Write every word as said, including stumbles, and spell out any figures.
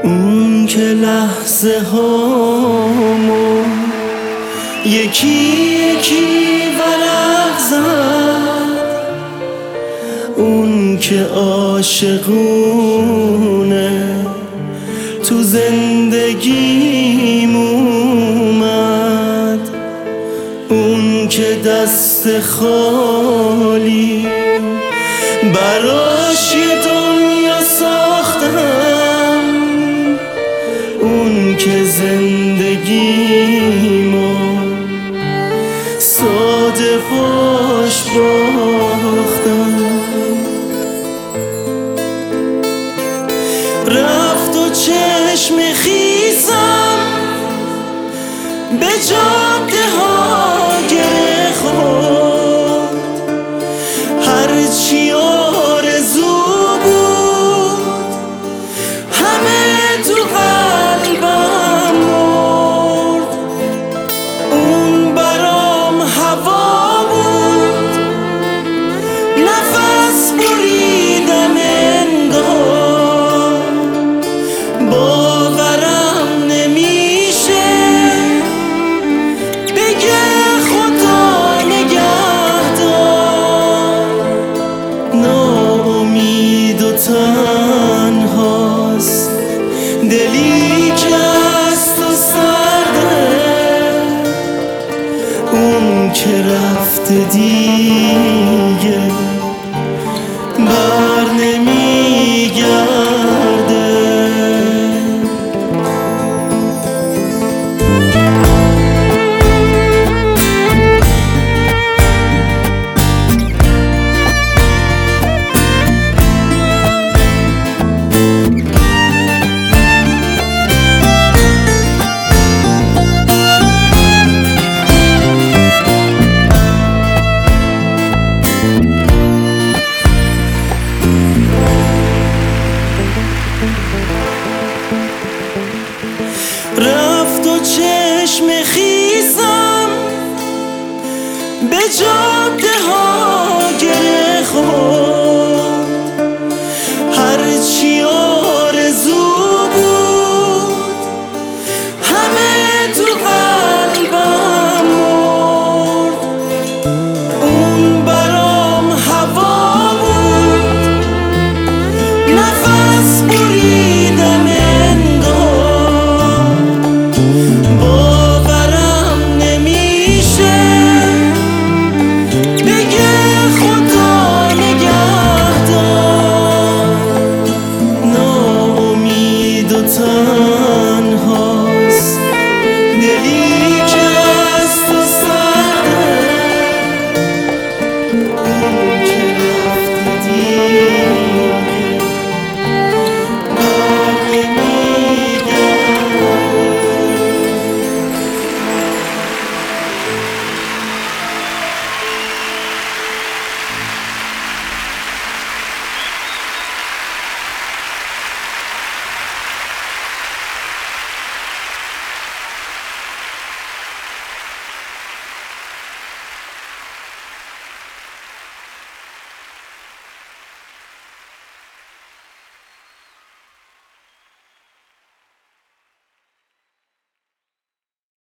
اون که لحظه هامو یکی یکی ورق زد، اون که عاشقونه تو زندگیم اومد، اون که دست خالی براش یه دنیا ساختم، اون که زندگیمو ساده باش باختم. رفت و چشم خیسم به جاده ها گره خورد، هرچی آرزو بود همه تو قلبم مرد. اون برام هوا بود، نفس بریدم انگار، باورم نمیشه بگه خدا نگهدار. ناامید و تنهاست دلی که از تو سرده، اون که رفته دیگه بر نمیگرده. رفت و چشم خیسم به جاده ها